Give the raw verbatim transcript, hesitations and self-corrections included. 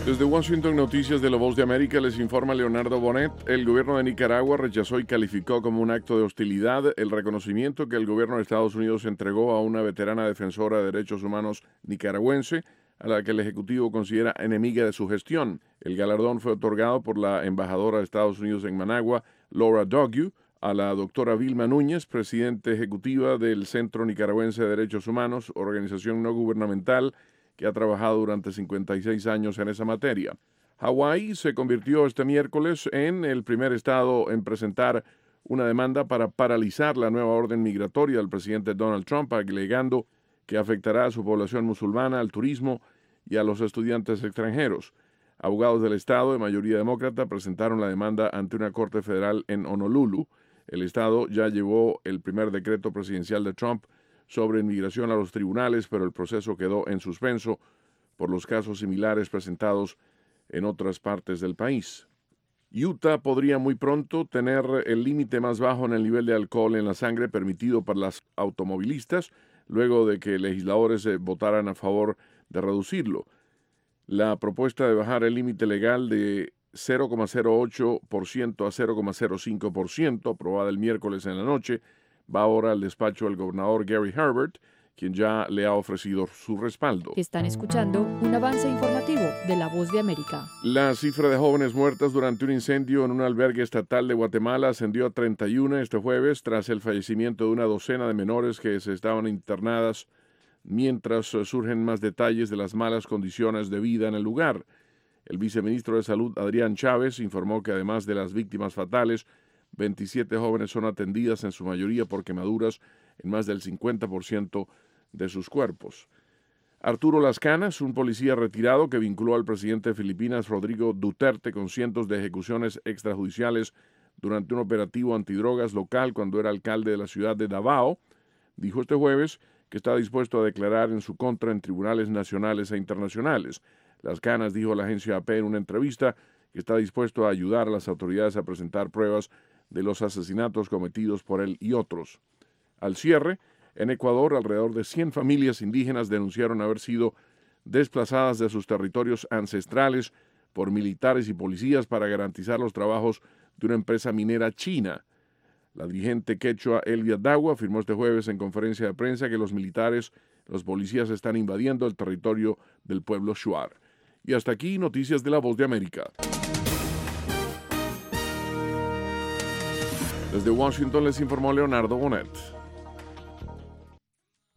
Desde Washington, Noticias de la Voz de América, les informa Leonardo Bonet. El gobierno de Nicaragua rechazó y calificó como un acto de hostilidad el reconocimiento que el gobierno de Estados Unidos entregó a una veterana defensora de derechos humanos nicaragüense, a la que el Ejecutivo considera enemiga de su gestión. El galardón fue otorgado por la embajadora de Estados Unidos en Managua, Laura Dogue, a la doctora Vilma Núñez, presidenta ejecutiva del Centro Nicaragüense de Derechos Humanos, organización no gubernamental que ha trabajado durante cincuenta y seis años en esa materia. Hawái se convirtió este miércoles en el primer estado en presentar una demanda para paralizar la nueva orden migratoria del presidente Donald Trump, alegando que afectará a su población musulmana, al turismo y a los estudiantes extranjeros. Abogados del estado de mayoría demócrata presentaron la demanda ante una corte federal en Honolulu. El estado ya llevó el primer decreto presidencial de Trump sobre inmigración a los tribunales, pero el proceso quedó en suspenso por los casos similares presentados en otras partes del país. Utah podría muy pronto tener el límite más bajo en el nivel de alcohol en la sangre permitido para las automovilistas, luego de que legisladores eh, votaran a favor de reducirlo. La propuesta de bajar el límite legal de cero coma cero ocho por ciento a cero coma cero cinco por ciento, aprobada el miércoles en la noche, va ahora al despacho del gobernador Gary Herbert, quien ya le ha ofrecido su respaldo. Están escuchando un avance informativo de La Voz de América. La cifra de jóvenes muertas durante un incendio en un albergue estatal de Guatemala ascendió a treinta y uno este jueves tras el fallecimiento de una docena de menores que se estaban internadas, mientras surgen más detalles de las malas condiciones de vida en el lugar. El viceministro de Salud, Adrián Chávez, informó que además de las víctimas fatales, veintisiete jóvenes son atendidas, en su mayoría por quemaduras en más del cincuenta por ciento de sus cuerpos. Arturo Las Canas, un policía retirado que vinculó al presidente de Filipinas, Rodrigo Duterte, con cientos de ejecuciones extrajudiciales durante un operativo antidrogas local cuando era alcalde de la ciudad de Davao, dijo este jueves que está dispuesto a declarar en su contra en tribunales nacionales e internacionales. Las Canas dijo a la agencia A P en una entrevista que está dispuesto a ayudar a las autoridades a presentar pruebas de los asesinatos cometidos por él y otros. Al cierre, en Ecuador, alrededor de cien familias indígenas denunciaron haber sido desplazadas de sus territorios ancestrales por militares y policías para garantizar los trabajos de una empresa minera china. La dirigente quechua Elvia Dagua afirmó este jueves en conferencia de prensa que los militares, los policías están invadiendo el territorio del pueblo Shuar. Y hasta aquí, Noticias de la Voz de América. Desde Washington les informó Leonardo Bonet.